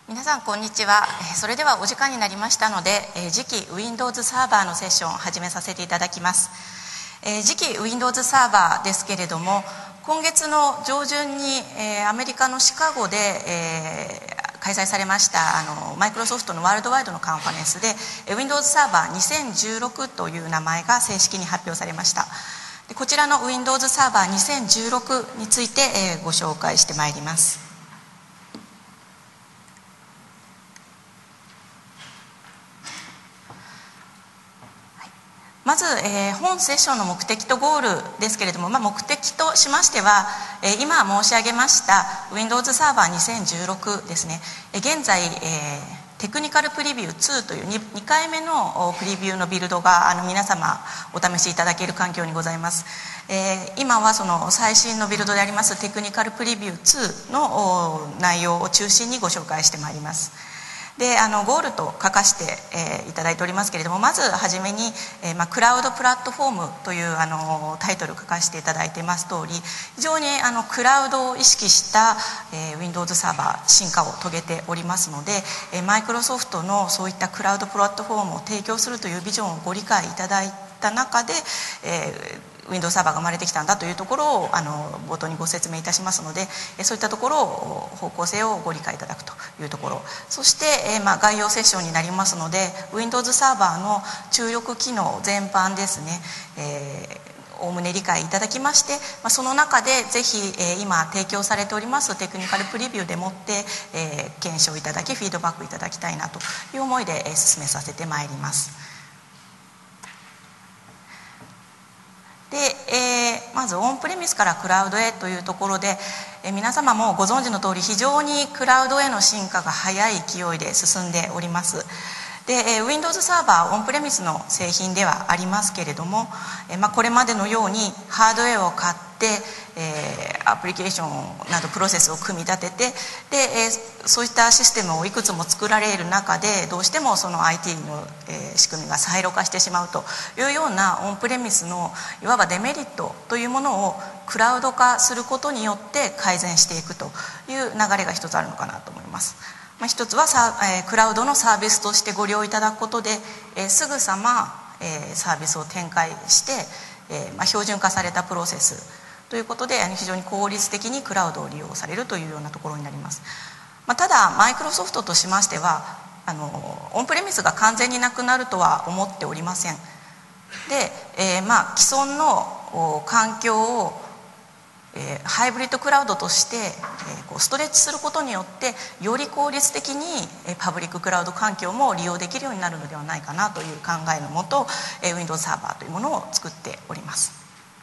皆さんこんにちは。それではお時間になりましたので、次期 Windows サーバーのセッションを始めさせていただきます。次期 Windows サーバーですけれども、今月の上旬にアメリカのシカゴで開催されましたマイクロソフトのワールドワイドのカンファレンスで Windows サーバー2016という名前が正式に発表されました。こちらの Windows サーバー2016についてご紹介してまいります。まず、本セッションの目的とゴールですけれども、目的としましては、今申し上げました Windows サーバー2016ですね。現在、テクニカルプレビュー2という 2回目のプレビューのビルドが皆様お試しいただける環境にございます。今はその最新のビルドでありますテクニカルプレビュー2の内容を中心にご紹介してまいります。でゴールと書かせて、いただいておりますけれども、まずはじめに、クラウドプラットフォームというタイトルを書かせていただいています通り、非常にクラウドを意識した、Windows サーバー進化を遂げておりますので、マイクロソフトのそういったクラウドプラットフォームを提供するというビジョンをご理解いただいた中で、Windows サーバーが生まれてきたんだというところを冒頭にご説明いたしますので、そういったところを方向性をご理解いただくというところ、そして、概要セッションになりますので Windows サーバーの注力機能全般ですね、おおむね理解いただきまして、その中でぜひ、今提供されておりますテクニカルプレビューでもって、検証いただきフィードバックいただきたいなという思いで、進めさせてまいります。で、まずオンプレミスからクラウドへというところで、皆様もご存知の通り非常にクラウドへの進化が速い勢いで進んでおります。で、Windows サーバーオンプレミスの製品ではありますけれども、これまでのようにハードウェアを買って、アプリケーションなどプロセスを組み立てて、で、そういったシステムをいくつも作られる中でどうしてもその IT の、仕組みがサイロ化してしまうというようなオンプレミスのいわばデメリットというものをクラウド化することによって改善していくという流れが一つあるのかなと思います。一つはクラウドのサービスとしてご利用いただくことで、すぐさま、サービスを展開して、標準化されたプロセスということで非常に効率的にクラウドを利用されるというようなところになります。ただマイクロソフトとしましてはオンプレミスが完全になくなるとは思っておりません。で、既存の環境をハイブリッドクラウドとしてストレッチすることによってより効率的にパブリッククラウド環境も利用できるようになるのではないかなという考えのもと Windows サーバーというものを作っております。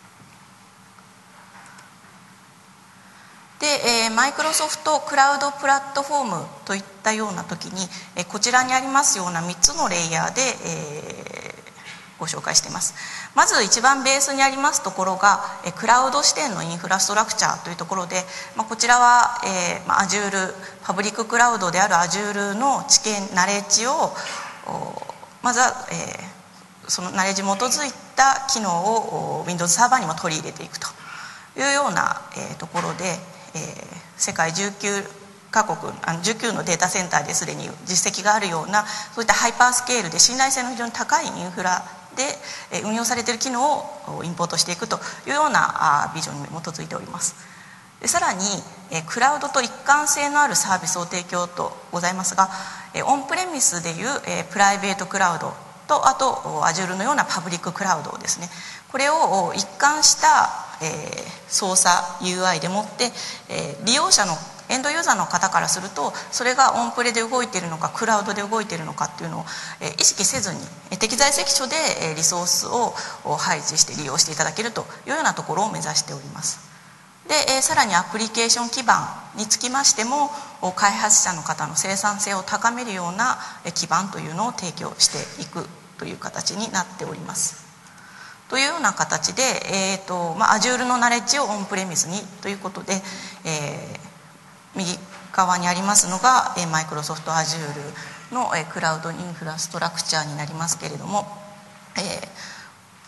で、マイクロソフトクラウドプラットフォームといったような時にこちらにありますような3つのレイヤーで、ご紹介しています。まず一番ベースにありますところがクラウド視点のインフラストラクチャーというところで、こちらは、Azure パブリッククラウドである Azure の知見ナレッジをまずは、そのナレッジに基づいた機能を Windows サーバーにも取り入れていくというような、ところで、世界19カ国19のデータセンターですでに実績があるようなそういったハイパースケールで信頼性の非常に高いインフラで運用されている機能をインポートしていくというようなビジョンに基づいております。でさらにクラウドと一貫性のあるサービスを提供とございますが、オンプレミスでいうプライベートクラウドとあと Azure のようなパブリッククラウドをですね、これを一貫した操作 UI でもって利用者のエンドユーザーの方からするとそれがオンプレで動いているのかクラウドで動いているのかっていうのを意識せずに適材適所でリソースを配置して利用していただけるというようなところを目指しております。でさらにアプリケーション基盤につきましても開発者の方の生産性を高めるような基盤というのを提供していくという形になっております。というような形で、Azure のナレッジをオンプレミスにということで、右側にありますのがマイクロソフト Azure のクラウドインフラストラクチャーになりますけれども、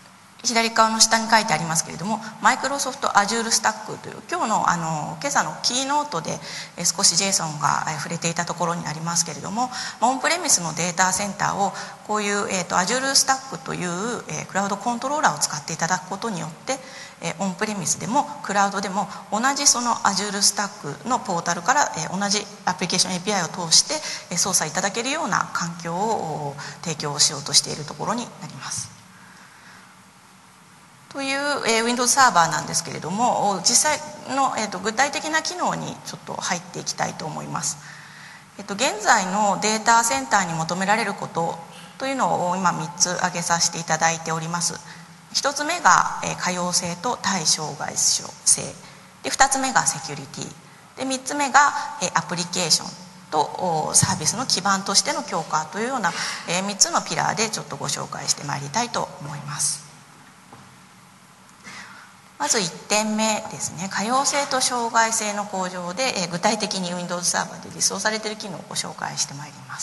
左側の下に書いてありますけれども、マイクロソフト Azure Stack という今日の今朝のキーノートで少しジェイソンが触れていたところにありますけれども、オンプレミスのデータセンターをこういう Azure Stack というクラウドコントローラーを使っていただくことによって、オンプレミスでもクラウドでも同じその Azure Stack のポータルから同じアプリケーション API を通して操作いただけるような環境を提供しようとしているところになります。という、Windows サーバーなんですけれども、実際の、具体的な機能にちょっと入っていきたいと思います。現在のデータセンターに求められることというのを今3つ挙げさせていただいております。1つ目が可用性と対障害性で、2つ目がセキュリティで、3つ目がアプリケーションとサービスの基盤としての強化というような3つのピラーでちょっとご紹介してまいりたいと思います。まず1点目ですね、可用性と障害性の向上で具体的に Windows サーバーで実装されている機能をご紹介してまいります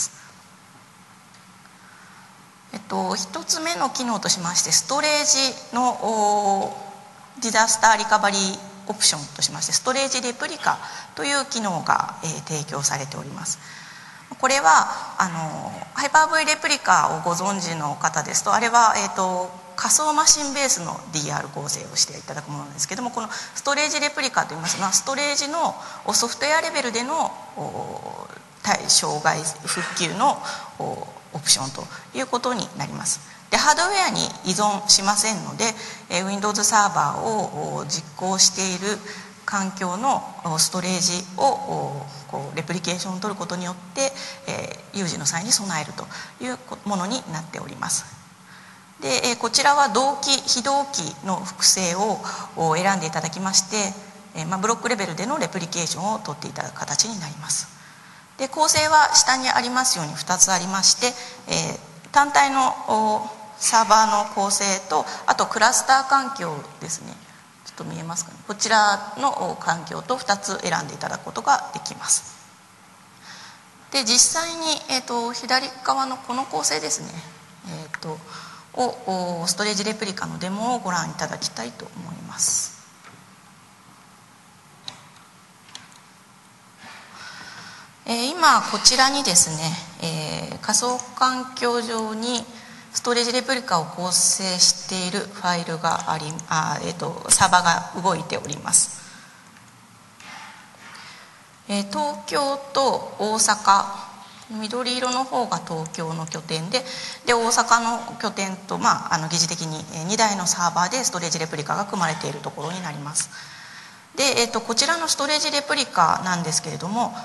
。1つ目の機能としまして、ストレージのディザスターリカバリーオプションとしまして、ストレージレプリカという機能が提供されております。これはハイパー V レプリカをご存知の方ですと、あれは仮想マシンベースの DR 構成をしていただくものなんですけども、このストレージレプリカといいますのは、ストレージのソフトウェアレベルでの対障害復旧のオプションということになります。で、ハードウェアに依存しませんので、Windows サーバーを実行している環境のストレージをレプリケーションを取ることによって、有事の際に備えるというものになっております。で、こちらは同期非同期の複製を選んでいただきまして、ブロックレベルでのレプリケーションを取っていただく形になります。で、構成は下にありますように2つありまして、単体のサーバーの構成と、あとクラスター環境ですね、ちょっと見えますかね、こちらの環境と2つ選んでいただくことができます。で、実際に、左側のこの構成ですね、ストレージレプリカのデモをご覧いただきたいと思います。今こちらにですね、仮想環境上にストレージレプリカを構成しているファイルがサーバーが動いております。東京と大阪、緑色の方が東京の拠点で、大阪の拠点と、疑似的に2台のサーバーでストレージレプリカが組まれているところになります。で、こちらのストレージレプリカなんですけれども、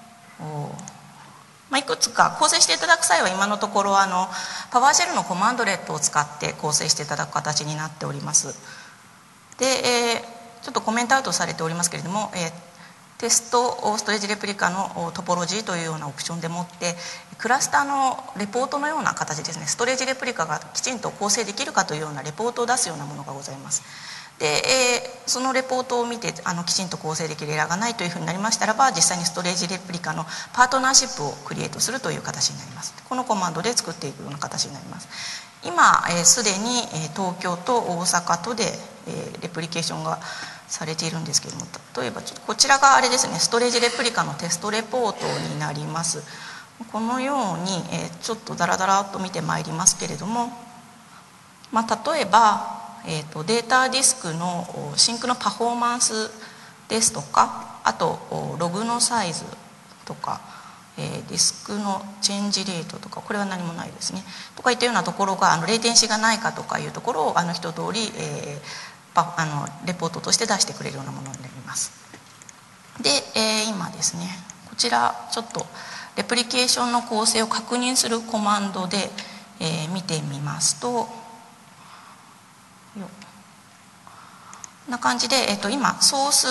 いくつか構成していただく際は今のところパワーシェルのコマンドレットを使って構成していただく形になっております。で、ちょっとコメントアウトされておりますけれども、テストストレージレプリカのトポロジーというようなオプションでもってクラスターのレポートのような形ですね、ストレージレプリカがきちんと構成できるかというようなレポートを出すようなものがございます。で、そのレポートを見てきちんと構成できるエラーがないというふうになりましたらば、実際にストレージレプリカのパートナーシップをクリエイトするという形になります。このコマンドで作っていくような形になります。今すでに東京と大阪とでレプリケーションがされているんですけれども、例えばこちらがあれですね、ストレージレプリカのテストレポートになります。このようにちょっとダラダラと見てまいりますけれども、例えばデータディスクのシンクのパフォーマンスですとか、あとログのサイズとか、ディスクのチェンジレートとか、これは何もないですねとかいったようなところがレイテンシーがないかとかいうところを一通りレポートとして出してくれるようなものになります。で、今ですね、こちらちょっとレプリケーションの構成を確認するコマンドで、見てみますと、こんな感じで、今ソース、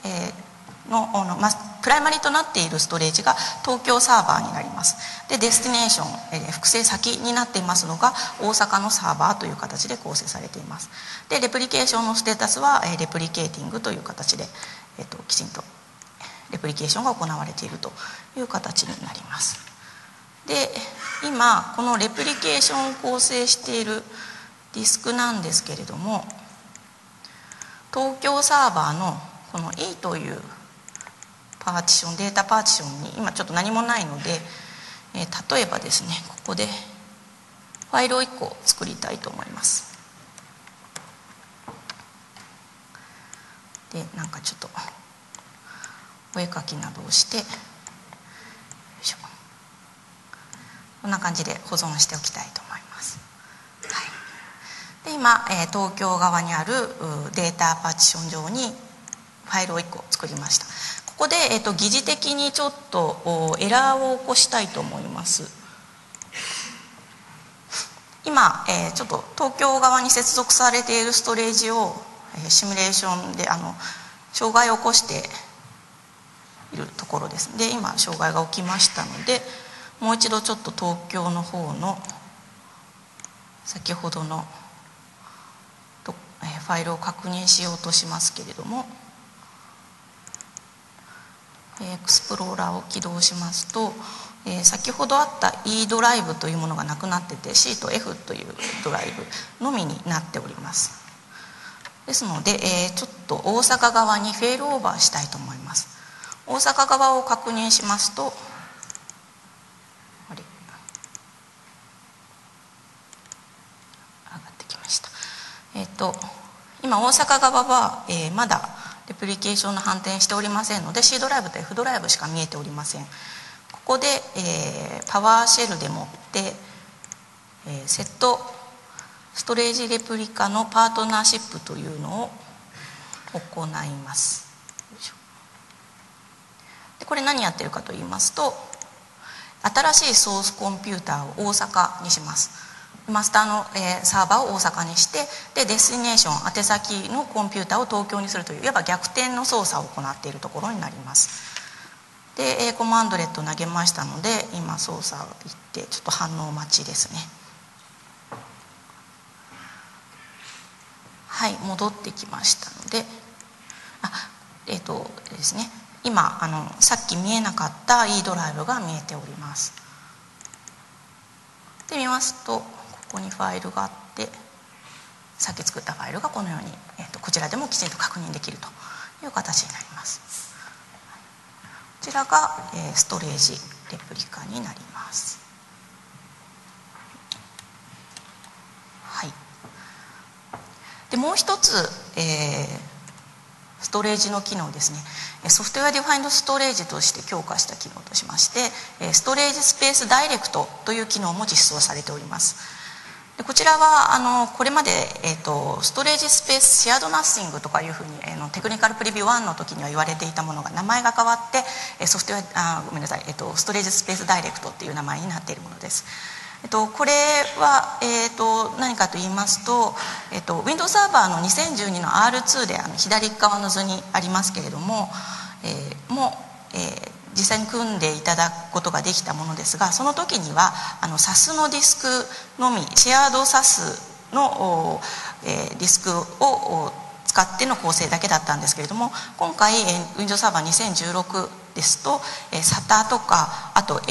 プライマリとなっているストレージが東京サーバーになります。で、デスティネーション、複製先になっていますのが大阪のサーバーという形で構成されています。で、レプリケーションのステータスはレプリケーティングという形で、きちんとレプリケーションが行われているという形になります。で、今このレプリケーションを構成しているディスクなんですけれども、東京サーバーのこの E というパーティション、データパーティションに今ちょっと何もないので、例えばですね、ここでファイルを1個作りたいと思います。で、なんかちょっとお絵描きなどをして、よいしょ、こんな感じで保存しておきたいと思います。はい、で今、東京側にあるデータパーティション上にファイルを1個作りました。ここで、疑似的にちょっとエラーを起こしたいと思います。今、ちょっと東京側に接続されているストレージをシミュレーションで障害を起こしているところです。で、今障害が起きましたので、もう一度ちょっと東京の方の先ほどのファイルを確認しようとしますけれども、エクスプローラーを起動しますと、先ほどあった E ドライブというものがなくなってて C と F というドライブのみになっております。ですので、ちょっと大阪側にフェールオーバーしたいと思います。大阪側を確認しますと、上がってきました。今大阪側は、まだレプリケーションの反転しておりませんので C ドライブと F ドライブしか見えておりません。ここで、パワーシェルでもって、セットストレージレプリカのパートナーシップというのを行います。でこれ何やってるかと言いますと、新しいソースコンピューターを大阪にします。マスターの、サーバーを大阪にして、でデスティネーション宛先のコンピューターを東京にするといういわば逆転の操作を行っているところになります。でコマンドレット投げましたので、今操作をいってちょっと反応待ちですね。はい、戻ってきましたので、ですね、今さっき見えなかった E ドライブが見えております。で見ますと、ここにファイルがあって、さっき作ったファイルがこのように、こちらでもきちんと確認できるという形になります。こちらが、ストレージレプリカになります。はい、でもう一つ、ストレージの機能ですね、ソフトウェアディファインドストレージとして強化した機能としまして、ストレージスペースダイレクトという機能も実装されております。でこちらはこれまで、ストレージスペースシェアドナッシングとかいうふうにテクニカルプレビュー1の時には言われていたものが名前が変わってソフトウェアごめんなさい、ストレージスペースダイレクトっていう名前になっているものです。これは、何かと言いますと、Windows サーバーの2012の R2 で左側の図にありますけれども、実際に組んでいただくことができたものですが、その時にはSAS のディスクのみ、シェアード SAS の、ディスクを使っての構成だけだったんですけれども、今回 Windows サーバー2016ですと SATA とか、あと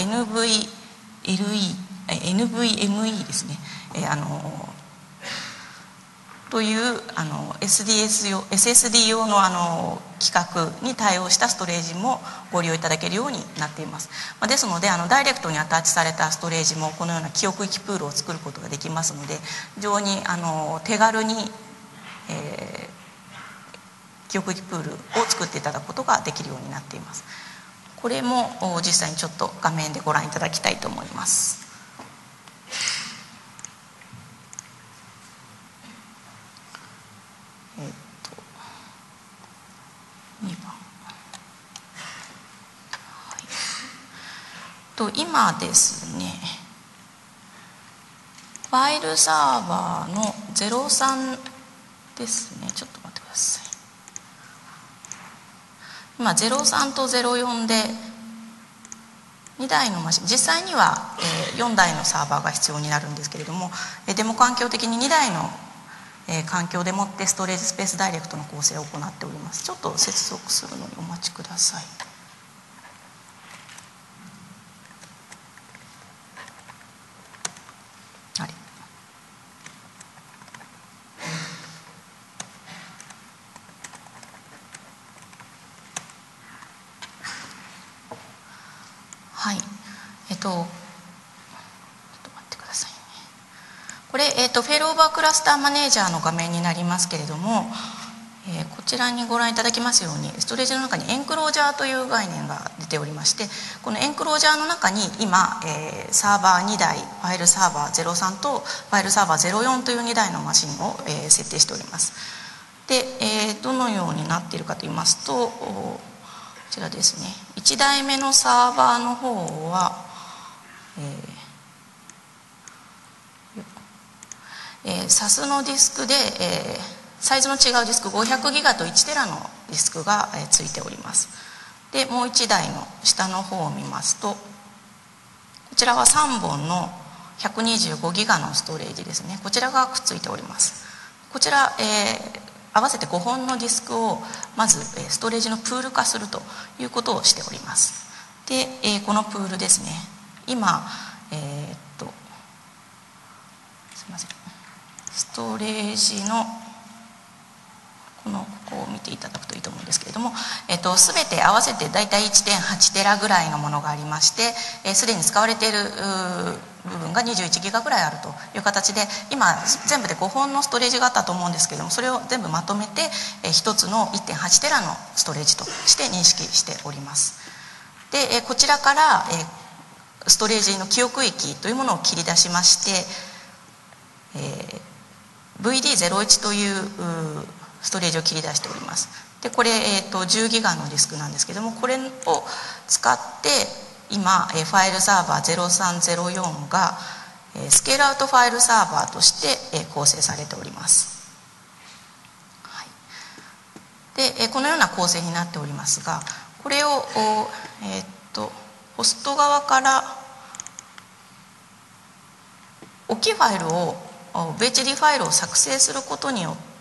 NVMe ですね、というSSD 用の規格に対応したストレージもご利用いただけるようになっています。ですのでダイレクトにアタッチされたストレージもこのような記憶域プールを作ることができますので、非常に手軽に、記憶域プールを作っていただくことができるようになっています。これも実際にちょっと画面でご覧いただきたいと思います。2番、はい、今ですね、ファイルサーバーの03ですね、ちょっと待ってください。今03と04で2台のマシン、実際には4台のサーバーが必要になるんですけれども、デモ環境的に2台の環境でもってストレージスペースダイレクトの構成を行っております。ちょっと接続するのにお待ちください。はい、 ちょっと待ってくださいね。これ、フェイルオーバークラスターマネージャーの画面になりますけれども、こちらにご覧いただきますように、ストレージの中にエンクロージャーという概念が出ておりまして、このエンクロージャーの中に今、サーバー2台、ファイルサーバー03とファイルサーバー04という2台のマシンを、設定しております。で、どのようになっているかといいますと、こちらですね、1台目のサーバーの方は、SAS のディスクで、サイズの違うディスク500ギガと1テラのディスクが、ついております。でもう1台の下の方を見ますと、こちらは3本の125ギガのストレージですね。こちらがくっついております。こちら、合わせて5本のディスクをまずストレージのプール化するということをしております。で、このプールですね、今すいません、ストレージのここを見ていただくといいと思うんですけれども、全て合わせてだいたい 1.8 テラぐらいのものがありまして、すでに使われている部分が21ギガぐらいあるという形で、今全部で5本のストレージがあったと思うんですけれども、それを全部まとめて1つの 1.8 テラのストレージとして認識しております。で、こちらからストレージの記憶域というものを切り出しまして、VD01 というストレージを切り出しております。でこれ、10ギガのディスクなんですけども、これを使って今ファイルサーバー0304がスケールアウトファイルサーバーとして構成されております。はい、でこのような構成になっておりますが、これを、ホスト側から大きいファイルを VHD ファイルを作成することによって、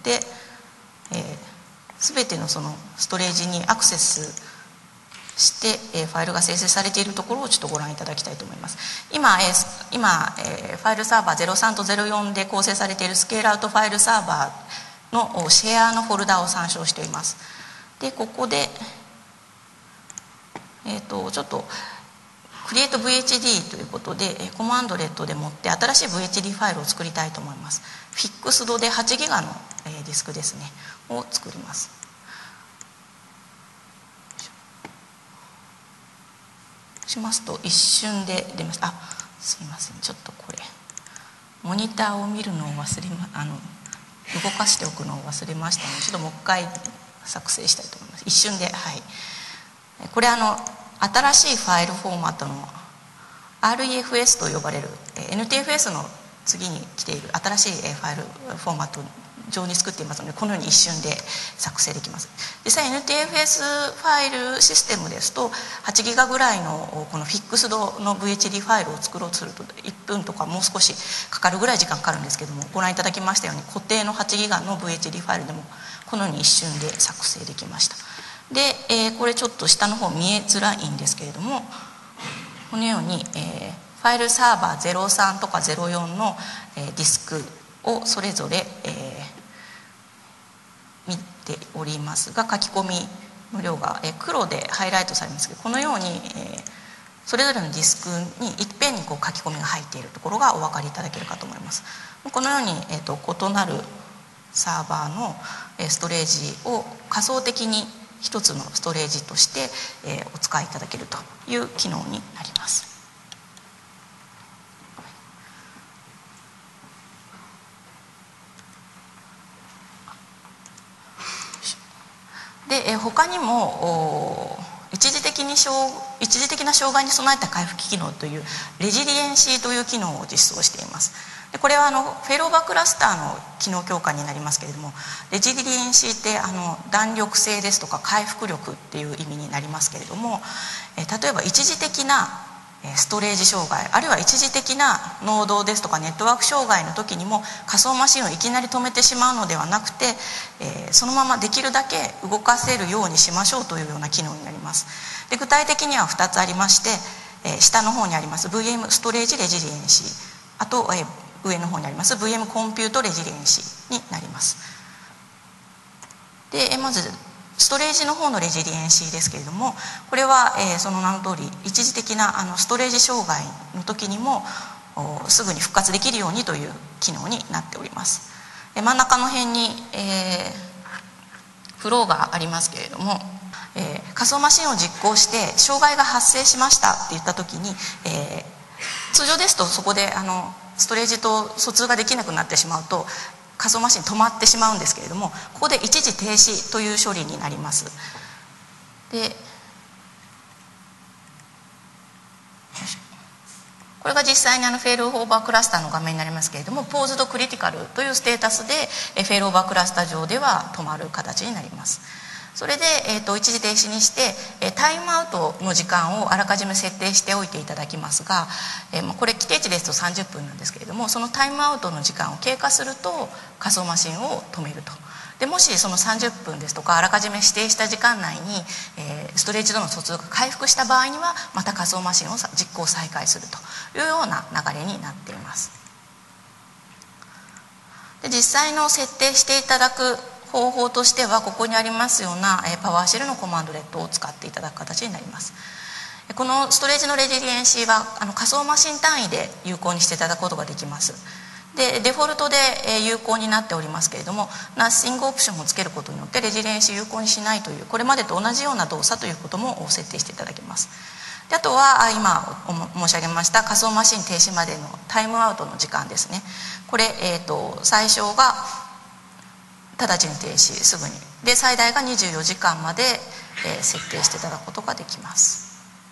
全てのそのストレージにアクセスして、ファイルが生成されているところをちょっとご覧いただきたいと思います。今、ファイルサーバー03と04で構成されているスケールアウトファイルサーバーのシェアのフォルダを参照しています。でここで、ちょっとCreate VHD ということでコマンドレットでもって新しい VHD ファイルを作りたいと思います。フィックスドで8ギガのディスクですねを作ります。しますと一瞬で出ました。すいません、ちょっとこれモニターを見るのを忘れ動かしておくのを忘れましたので、ちょっともう一回作成したいと思います。一瞬で、はい、これ新しいファイルフォーマットの REFS と呼ばれる NTFS の次に来ている新しいファイルフォーマット上に作っていますので、このように一瞬で作成できます。実際 NTFS ファイルシステムですと8ギガぐらいのこのフィックスドの VHD ファイルを作ろうとすると1分とかもう少しかかるぐらい時間かかるんですけども、ご覧いただきましたように固定の8ギガの VHD ファイルでもこのように一瞬で作成できました。で、これちょっと下の方見えづらいんですけれども、このように、ファイルサーバー03とか04の、ディスクをそれぞれ、見ておりますが、書き込みの量が、黒でハイライトされますけど、このように、それぞれのディスクにいっぺんにこう書き込みが入っているところがお分かりいただけるかと思います。このように、異なるサーバーのストレージを仮想的に一つのストレージとして、お使いいただけるという機能になります。で、他にも一時的な障害に備えた回復機能というレジリエンシーという機能を実装しています。でこれはフェイルオーバークラスターの機能強化になりますけれども、レジリエンシーって弾力性ですとか回復力っていう意味になりますけれども、例えば一時的なストレージ障害、あるいは一時的なノードですとかネットワーク障害の時にも仮想マシンをいきなり止めてしまうのではなくて、そのままできるだけ動かせるようにしましょうというような機能になります。で具体的には2つありまして、下の方にあります VM ストレージレジリエンシー、あと、上の方にあります VM コンピュートレジリエンシーになります。でまずストレージの方のレジリエンシーですけれども、これは、その名の通り一時的なストレージ障害の時にもすぐに復活できるようにという機能になっております。真ん中の辺に、フローがありますけれども、仮想マシンを実行して障害が発生しましたって言った時に、通常ですとそこでストレージと疎通ができなくなってしまうと仮想マシン止まってしまうんですけれども、ここで一時停止という処理になります。でこれが実際にフェールオーバークラスターの画面になりますけれども、ポーズドクリティカルというステータスでフェールオーバークラスター上では止まる形になります。それで、一時停止にしてタイムアウトの時間をあらかじめ設定しておいていただきますが、これ規定値ですと30分なんですけれども、そのタイムアウトの時間を経過すると仮想マシンを止めると。でもしその30分ですとかあらかじめ指定した時間内に、ストレージとの疎通が回復した場合にはまた仮想マシンを実行再開するというような流れになっています。で実際の設定していただく方法としては、ここにありますようなパワーシェルのコマンドレットを使っていただく形になります。このストレージのレジリエンシーは仮想マシン単位で有効にしていただくことができます。でデフォルトで有効になっておりますけれども、ナッシングオプションをつけることによってレジリエンシー有効にしないという、これまでと同じような動作ということも設定していただけます。であとは今申し上げました仮想マシン停止までのタイムアウトの時間ですね。これ、最小が直ちに停止すぐにで、最大が24時間まで、設定していただくことができます。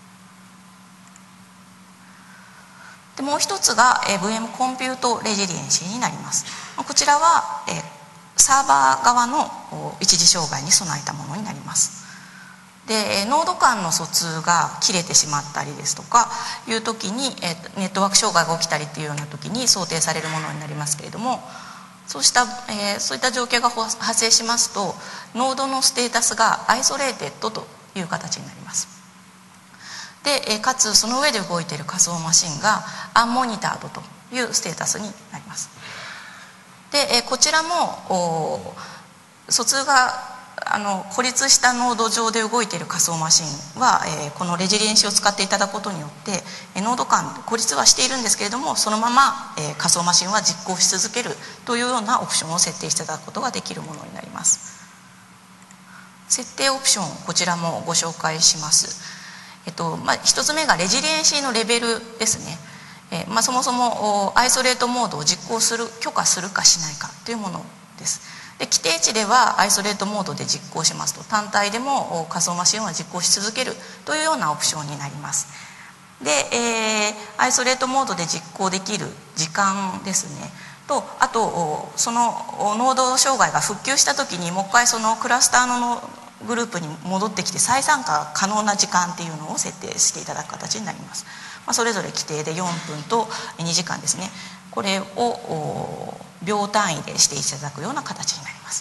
でもう一つが VM コンピュートレジリエンシーになります。こちらはサーバー側の一時障害に備えたものになります。でノード間の疎通が切れてしまったりですとかいう時にネットワーク障害が起きたりっていうような時に想定されるものになりますけれども、そういった状況が発生しますとノードのステータスがアイソレーテッドという形になります。でかつその上で動いている仮想マシンがアンモニタードというステータスになります。でこちらも疎通が孤立したノード上で動いている仮想マシンはこのレジリエンシーを使っていただくことによってノード間孤立はしているんですけれども、そのまま仮想マシンは実行し続けるというようなオプションを設定していただくことができるものになります。設定オプション、こちらもご紹介します。1つ目がレジリエンシーのレベルですね。そもそもアイソレートモードを実行する許可するかしないかというものです。で規定値ではアイソレートモードで実行しますと、単体でも仮想マシンは実行し続けるというようなオプションになります。で、アイソレートモードで実行できる時間ですねと、あとそのノード障害が復旧した時にもう一回そのクラスターのグループに戻ってきて再参加可能な時間っていうのを設定していただく形になります。それぞれ規定で4分と2時間ですね、これを秒単位でしていただくような形になります。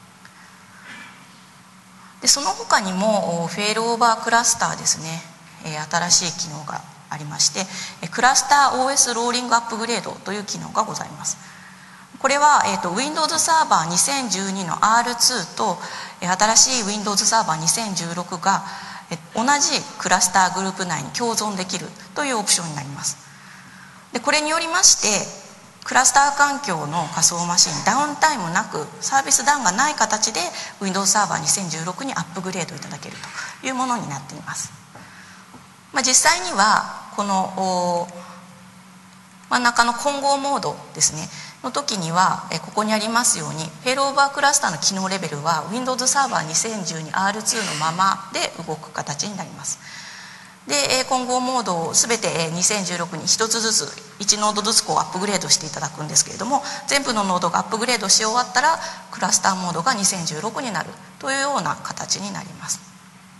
でその他にもフェールオーバークラスターですね、新しい機能がありまして、クラスター OS ローリングアップグレードという機能がございます。これは、Windows サーバー2012の R2 と新しい Windows サーバー2016が同じクラスターグループ内に共存できるというオプションになります。でこれによりましてクラスター環境の仮想マシンダウンタイムなくサービスダウンがない形で Windows サーバー2016にアップグレードいただけるというものになっています。実際にはこの真ん中の混合モードですねの時にはここにありますようにフェールオーバークラスターの機能レベルは Windows サーバー 2012R2 のままで動く形になります。で混合モードを全て2016に1つずつ1ノードずつアップグレードしていただくんですけれども、全部のノードがアップグレードし終わったらクラスターモードが2016になるというような形になります。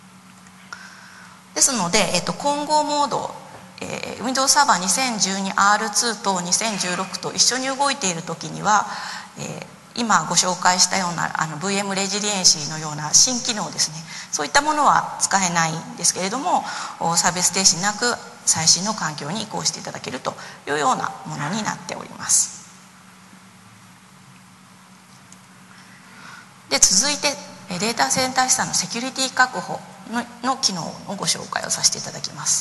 ですので、混合モードWindows サーバー 2012R2 と2016と一緒に動いている時には、今ご紹介したようなVM レジリエンシーのような新機能ですね、そういったものは使えないんですけれども、サービス停止なく最新の環境に移行していただけるというようなものになっております。で続いて、 データセンター資産のセキュリティ確保の機能のご紹介をさせていただきます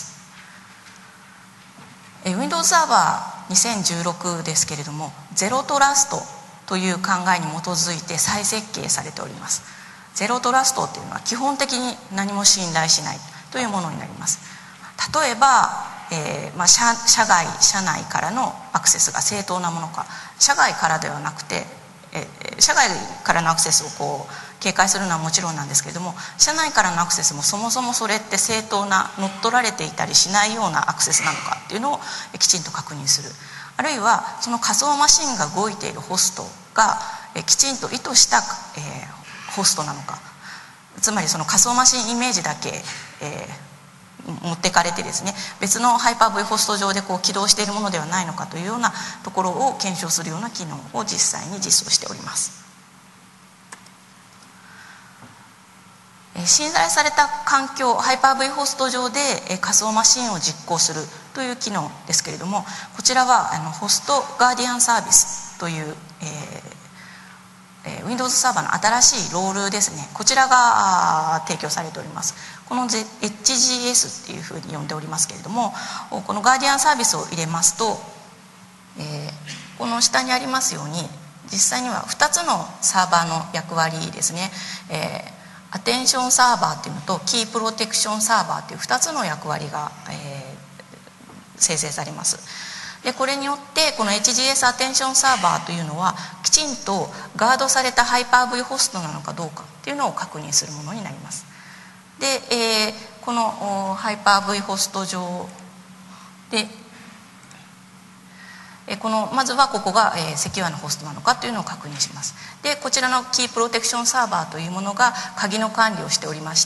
。Windows サーバー2016ですけれども、ゼロトラストという考えに基づいて再設計されております。ゼロトラストっていうのは基本的に何も信頼しないというものになります。例えば、社内からのアクセスが正当なものか、社外からではなくて、社外からのアクセスを警戒するのはもちろんなんですけれども、社内からのアクセスもそもそもそれって正当な、乗っ取られていたりしないようなアクセスなのかっていうのをきちんと確認する。あるいはその仮想マシンが動いているホストがきちんと意図した、ホストなのか、つまりその仮想マシンイメージだけ、持ってかれてですね、別のハイパー V ホスト上で起動しているものではないのかというようなところを検証するような機能を実際に実装しております。信頼された環境、ハイパー V ホスト上で仮想マシンを実行するという機能ですけれども、こちらはホストガーディアンサービスという、Windows サーバーの新しいロールですね、こちらが提供されております。この HGS っていうふうに呼んでおりますけれども、このガーディアンサービスを入れますと、この下にありますように実際には2つのサーバーの役割ですね、アテンションサーバーっていうのとキープロテクションサーバーっていう2つの役割が、生成されます。でこれによってこの HGS アテンションサーバーというのはきちんとガードされたハイパー V ホストなのかどうかっていうのを確認するものになります。で、このハイパー V ホスト上でまずはここがセキュアなホストなのかというのを確認します。でこちらのキープロテクションサーバーというものが鍵の管理をしておりまして、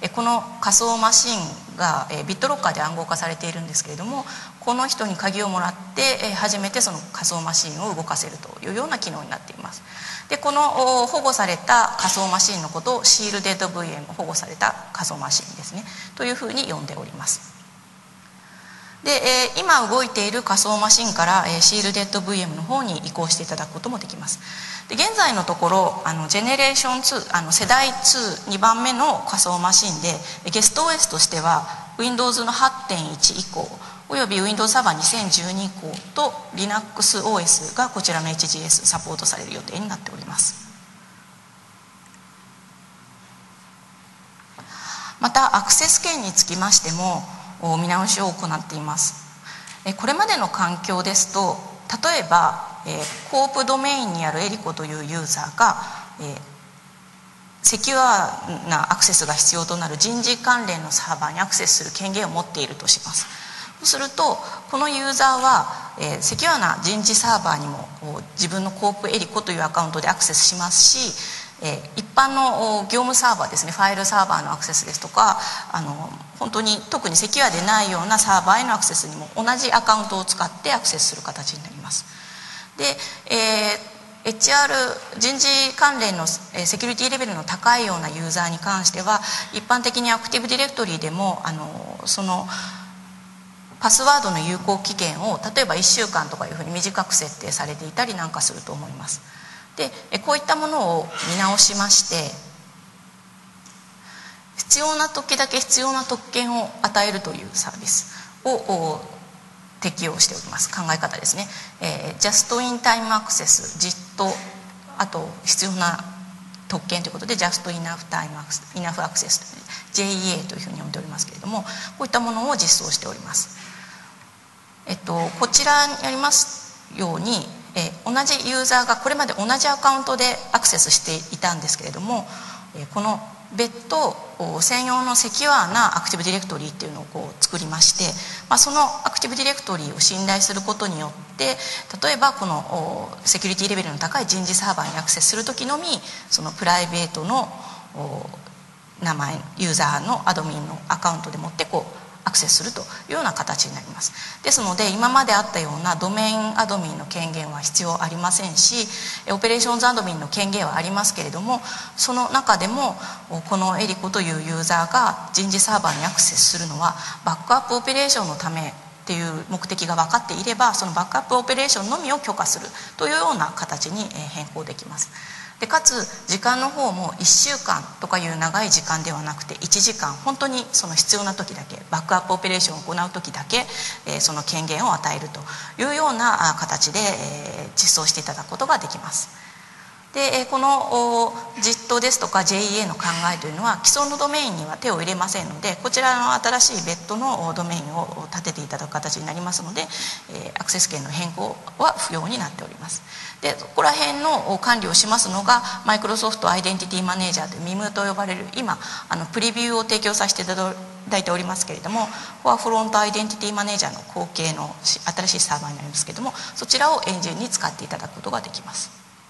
この仮想マシンがビットロッカーで暗号化されているんですけれども、この人に鍵をもらって初めてその仮想マシンを動かせるというような機能になっています。でこの保護された仮想マシンのことをシールデッド VM、 保護された仮想マシンですねというふうに呼んでおります。で今動いている仮想マシンからシールデッド VM の方に移行していただくこともできます。で現在のところジェネレーション2、世代2番目の仮想マシンでゲスト OS としては Windows の 8.1 以降および Windows サーバー2012以降と LinuxOS がこちらの HGS サポートされる予定になっております。またアクセス権につきましても見直しを行っています。これまでの環境ですと、例えばコープドメインにあるエリコというユーザーがセキュアなアクセスが必要となる人事関連のサーバーにアクセスする権限を持っているとします。そうするとこのユーザーはセキュアな人事サーバーにも自分のコープエリコというアカウントでアクセスしますし、一般の業務サーバーですね、ファイルサーバーのアクセスですとか本当に特にセキュアでないようなサーバーへのアクセスにも同じアカウントを使ってアクセスする形になります。で、HR 人事関連のセキュリティレベルの高いようなユーザーに関しては一般的にアクティブディレクトリでもそのパスワードの有効期限を例えば1週間とかいうふうに短く設定されていたりなんかすると思います。でこういったものを見直しまして必要な時だけ必要な特権を与えるというサービスを適用しております。考え方ですね、ジャストインタイムアクセス、じっとあと必要な特権ということでジャストイナフタイムアクセス、イナフアクセス JEA というふうに呼んでおりますけれども、こういったものを実装しております。こちらにありますように同じユーザーがこれまで同じアカウントでアクセスしていたんですけれども、この別途専用のセキュアなアクティブディレクトリっていうのを作りまして、そのアクティブディレクトリを信頼することによって例えばこのセキュリティレベルの高い人事サーバーにアクセスする時のみそのプライベートの名前ユーザーのアドミンのアカウントでもってアクセスするというような形になります。ですので今まであったようなドメインアドミンの権限は必要ありませんし、オペレーションズアドミンの権限はありますけれども、その中でもこのエリコというユーザーが人事サーバーにアクセスするのはバックアップオペレーションのためっていう目的が分かっていれば、そのバックアップオペレーションのみを許可するというような形に変更できます。 でかつ時間の方も1週間とかいう長い時間ではなくて1時間、本当にその必要な時だけ、バックアップオペレーションを行う時だけその権限を与えるというような形で実装していただくことができます。でこのJITですとか JEA の考えというのは既存のドメインには手を入れませんので、こちらの新しい別途のドメインを立てていただく形になりますので、アクセス権の変更は不要になっております。でそこら辺の管理をしますのがマイクロソフトアイデンティティマネージャーという MIM と呼ばれる、今プレビューを提供させていただいておりますけれども、ここはフロントアイデンティティマネージャーの後継の新しいサーバーになりますけれども、そちらをエンジンに使っていただくことができます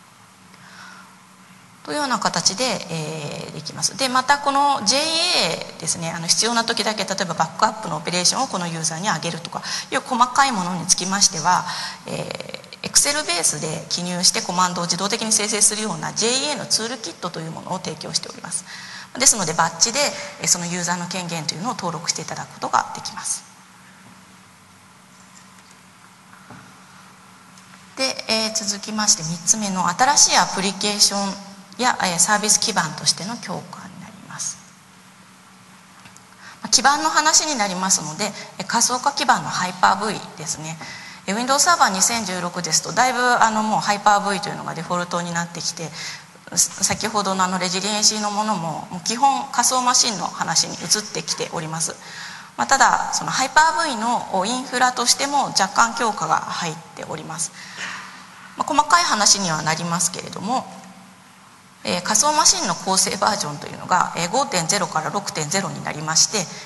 というような形で、できます。でまたこの JA ですね、必要な時だけ例えばバックアップのオペレーションをこのユーザーに上げるとかいう細かいものにつきましては、Excel ベースで記入してコマンドを自動的に生成するような JA のツールキットというものを提供しております。ですのでバッチでそのユーザーの権限というのを登録していただくことができます。で、続きまして3つ目の新しいアプリケーションやサービス基盤としての強化になります。基盤の話になりますので、仮想化基盤のハイパー V ですね。Windows サーバー2016ですとだいぶもうハイパー V というのがデフォルトになってきて、先ほどのレジリエンシーのものも基本仮想マシンの話に移ってきております。ただそのハイパー V のインフラとしても若干強化が入っております。細かい話にはなりますけれども、仮想マシンの構成バージョンというのが 5.0 から 6.0 になりまして、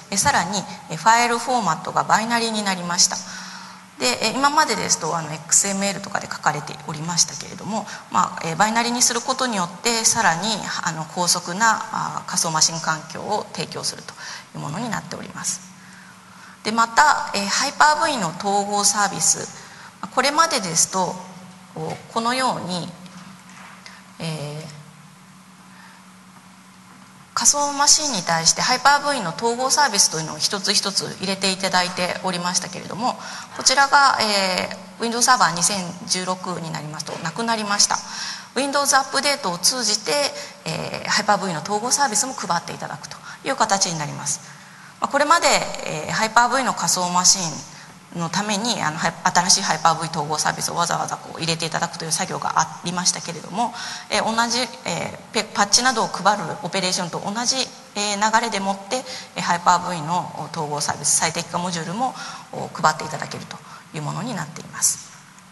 さらにファイルフォーマットがバイナリになりました。で今までですとXML とかで書かれておりましたけれども、バイナリにすることによってさらに高速な仮想マシン環境を提供するというものになっております。でまたハイパー V の統合サービス、これまでですとこのように、仮想マシンに対してハイパー V の統合サービスというのを一つ一つ入れていただいておりましたけれども、こちらが、Windows サーバー2016になりますとなくなりました。 Windows アップデートを通じて、ハイパー V の統合サービスも配っていただくという形になります。これまで、ハイパー V の仮想マシンのために新しいハイパー V 統合サービスをわざわざ入れていただくという作業がありましたけれども、同じ、パッチなどを配るオペレーションと同じ、流れでもってハイパー V の統合サービス最適化モジュールも配っていただけるというものになっています。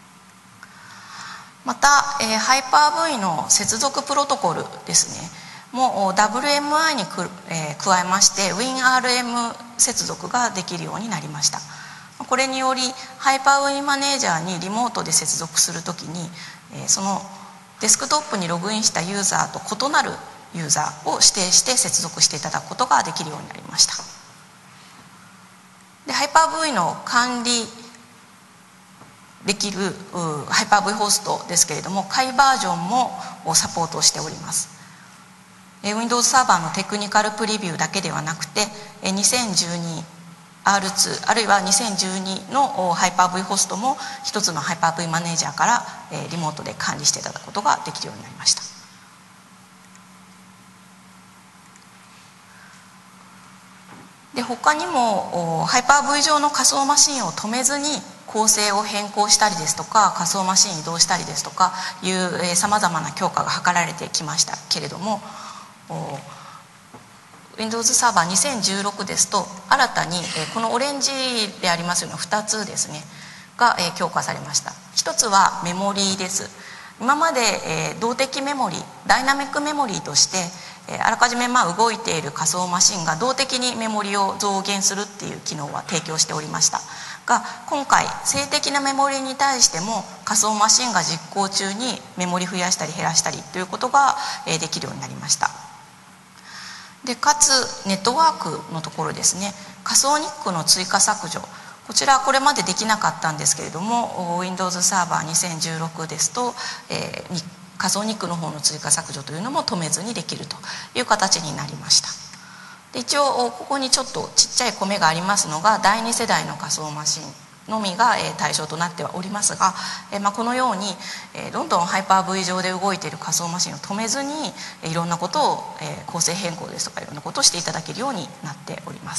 また、ハイパー V の接続プロトコルですねもう WMI に加えまして WinRM 接続ができるようになりました。これによりハイパー V マネージャーにリモートで接続するときにそのデスクトップにログインしたユーザーと異なるユーザーを指定して接続していただくことができるようになりました。でハイパー V の管理できるハイパー V ホストですけれども、下位バージョンもサポートしております。Windows サーバーのテクニカルプレビューだけではなくて2012R2 あるいは2012のハイパー V ホストも一つのハイパー V マネージャーからリモートで管理していただくことができるようになりました。で他にもハイパー V 上の仮想マシンを止めずに構成を変更したりですとか仮想マシン移動したりですとかいうさまざまな強化が図られてきましたけれども、Windows サーバー2016ですと新たにこのオレンジでありますような2つですねが強化されました。一つはメモリーです。今まで動的メモリダイナミックメモリーとしてあらかじめ動いている仮想マシンが動的にメモリを増減するっていう機能は提供しておりましたが、今回静的なメモリに対しても仮想マシンが実行中にメモリ増やしたり減らしたりということができるようになりました。でかつネットワークのところですね、仮想ニックの追加削除、こちらこれまでできなかったんですけれども Windows サーバー2016ですと、仮想ニックの方の追加削除というのも止めずにできるという形になりました。で一応ここにちょっとちっちゃい米がありますのが第2世代の仮想マシンのみが対象となってはおりますが、このようにどんどんハイパー V 上で動いている仮想マシンを止めずにいろんなことを構成変更ですとかいろんなことをしていただけるようになっております。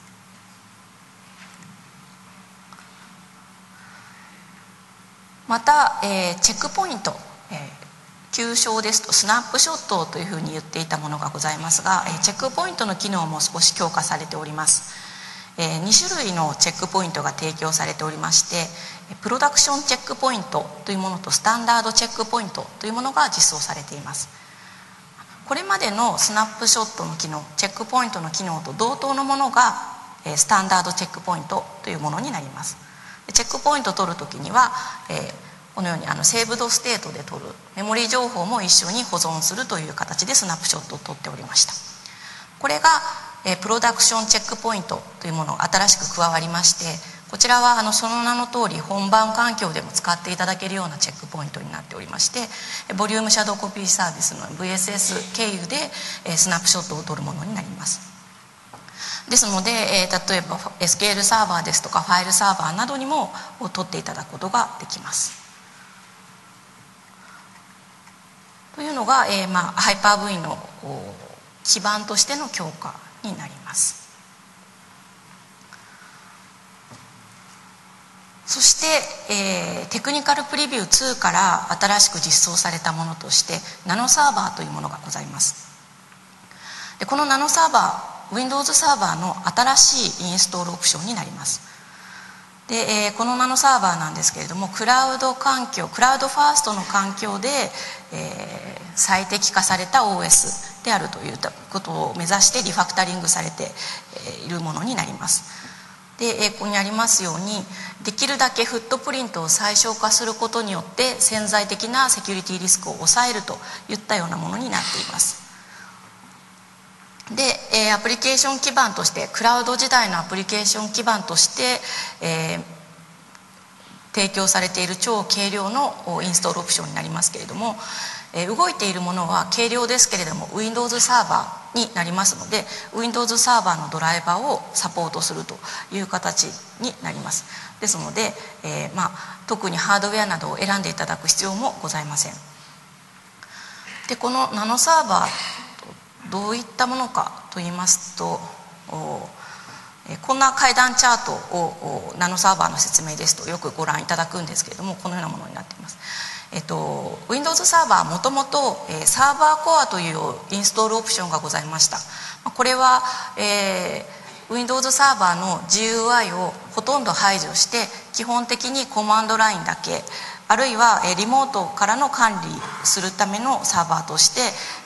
またチェックポイント、旧称ですとスナップショットというふうに言っていたものがございますが、チェックポイントの機能も少し強化されております。2種類のチェックポイントが提供されておりまして、プロダクションチェックポイントというものとスタンダードチェックポイントというものが実装されています。これまでのスナップショットの機能、チェックポイントの機能と同等のものがスタンダードチェックポイントというものになります。チェックポイントを取るときには、このようにセーブドステートで取るメモリ情報も一緒に保存するという形でスナップショットを取っておりました。これがプロダクションチェックポイントというものが新しく加わりまして、こちらはその名の通り本番環境でも使っていただけるようなチェックポイントになっておりまして、ボリュームシャドウコピーサービスの VSS 経由でスナップショットを取るものになります。ですので例えば SQL サーバーですとかファイルサーバーなどにも取っていただくことができます。というのが、ハイパー V の基盤としての強化になります。そして、テクニカルプレビュー2から新しく実装されたものとしてナノサーバーというものがございます。でこのナノサーバー Windows サーバーの新しいインストールオプションになります。で、このナノサーバーなんですけれどもクラウド環境、クラウドファーストの環境で、最適化された OS であるということを目指してリファクタリングされているものになります。で、ここにありますようにできるだけフットプリントを最小化することによって潜在的なセキュリティリスクを抑えるといったようなものになっています。で、アプリケーション基盤としてクラウド時代のアプリケーション基盤として、提供されている超軽量のインストールオプションになりますけれども、動いているものは軽量ですけれども Windows サーバーになりますので Windows サーバーのドライバーをサポートするという形になります。ですので、特にハードウェアなどを選んでいただく必要もございません。でこのナノサーバーどういったものかといいますと、こんな階段チャートをナノサーバーの説明ですとよくご覧いただくんですけれども、このようなものになっています。Windows サーバーはもともとサーバーコアというインストールオプションがございました。これは、Windows サーバーの GUI をほとんど排除して基本的にコマンドラインだけ、あるいはリモートからの管理するためのサーバーとして、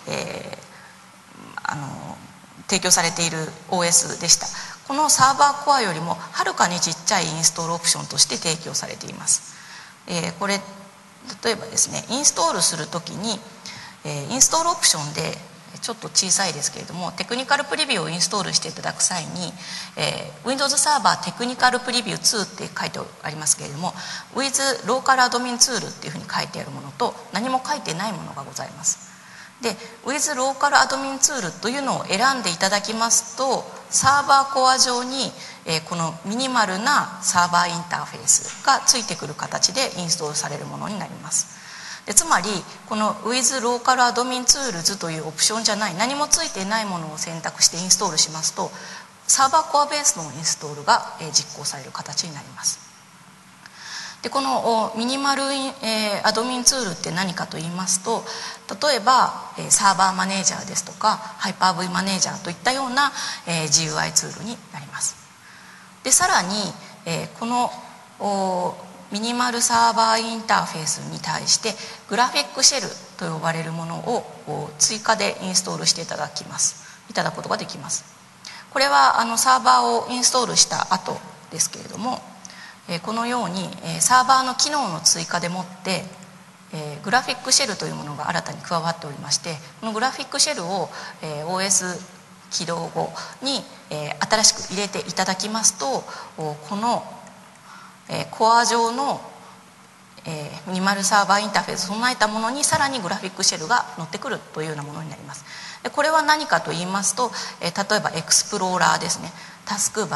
提供されている OS でした。このサーバーコアよりもはるかにちっちゃいインストールオプションとして提供されています。これ例えばですね、インストールするときに、インストールオプションでちょっと小さいですけれどもテクニカルプレビューをインストールしていただく際に、Windows サーバーテクニカルプレビュー2って書いてありますけれども With Local Admin Tool っていうふうに書いてあるものと何も書いてないものがございます。で With Local Admin Tool というのを選んでいただきますとサーバーコア上にこのミニマルなサーバーインターフェースがついてくる形でインストールされるものになります。でつまりこの With Local Admin Tools というオプションじゃない何もついていないものを選択してインストールしますとサーバーコアベースのインストールが実行される形になります。でこのミニマルアドミンツールって何かと言いますと例えばサーバーマネージャーですとかハイパー V マネージャーといったような GUI ツールになります。でさらにこのミニマルサーバーインターフェースに対してグラフィックシェルと呼ばれるものを追加でインストールしていただくことができます。これはサーバーをインストールした後ですけれどもこのようにサーバーの機能の追加でもってグラフィックシェルというものが新たに加わっておりましてこのグラフィックシェルを OS 起動後に新しく入れていただきますとこのコア上のミニマルサーバーインターフェースを備えたものにさらにグラフィックシェルが乗ってくるというようなものになります。これは何かと言いますと例えばエクスプローラーですねタスクバ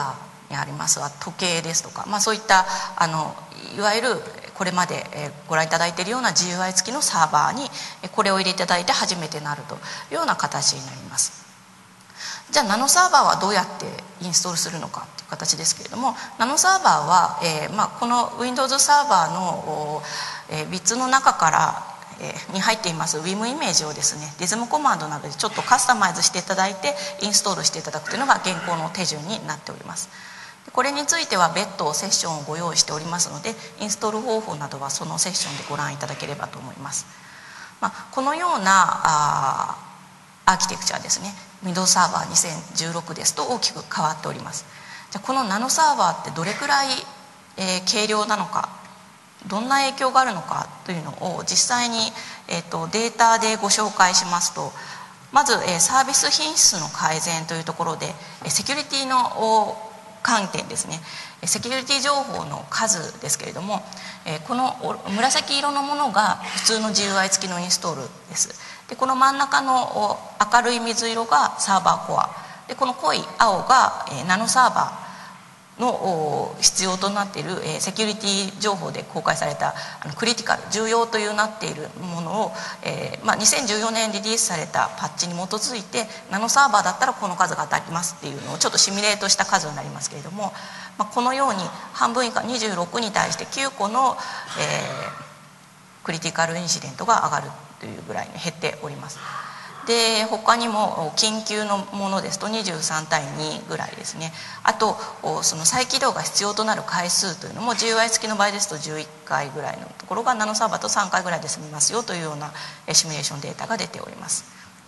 にあります時計ですとか、そういったいわゆるこれまでご覧いただいているような GUI 付きのサーバーにこれを入れていただいて初めてなるというような形になります。じゃあナノサーバーはどうやってインストールするのかという形ですけれども、ナノサーバーは、この Windows サーバーのビッツの中からに入っています WIM イメージをですね、リズムコマンドなどでちょっとカスタマイズしていただいてインストールしていただくというのが現行の手順になっております。これについては別途セッションをご用意しておりますので、インストール方法などはそのセッションでご覧いただければと思います。このようなアーキテクチャですね、Windows サーバー2016ですと大きく変わっております。じゃあこのナノサーバーってどれくらい、軽量なのか、どんな影響があるのかというのを実際に、データでご紹介しますと、まず、サービス品質の改善というところでセキュリティの観点ですね、セキュリティ情報の数ですけれども、この紫色のものが普通の GUI 付きのインストールです。でこの真ん中の明るい水色がサーバーコアで、この濃い青がナノサーバーの必要となっているセキュリティ情報で公開されたクリティカル重要というなっているものを、2014年リリースされたパッチに基づいてナノサーバーだったらこの数が当たりますっていうのをちょっとシミュレートした数になりますけれども、このように半分以下26に対して9個の、クリティカルインシデントが上がるというぐらいに減っております。で他にも緊急のものですと23対2ぐらいですね。あとその再起動が必要となる回数というのも GUI 付きの場合ですと11回ぐらいのところがナノサーバーと3回ぐらいで済みますよというようなシミュレーションデータが出ております。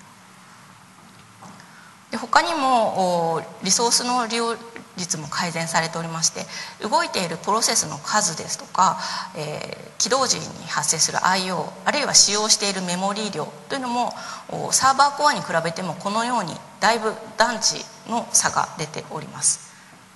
で他にもリソースの利用率も改善されておりまして、動いているプロセスの数ですとか、起動時に発生する IO あるいは使用しているメモリー量というのもサーバーコアに比べてもこのようにだいぶ段違の差が出ております。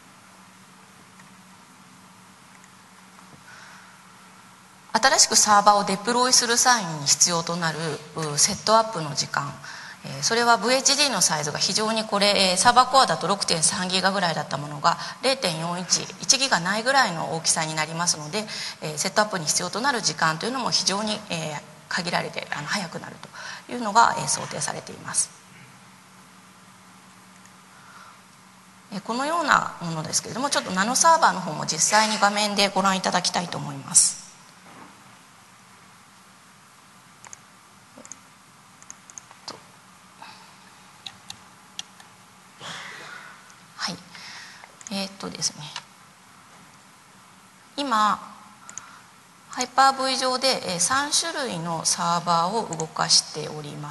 新しくサーバーをデプロイする際に必要となるセットアップの時間、それは VHD のサイズが非常にこれサーバーコアだと 6.3 ギガぐらいだったものが 0.411 ギガないぐらいの大きさになりますので、セットアップに必要となる時間というのも非常に限られて早くなるというのが想定されています。このようなものですけれども、ちょっとナノサーバーの方も実際に画面でご覧いただきたいと思います。ですね、今ハイパー V 上で3種類のサーバーを動かしております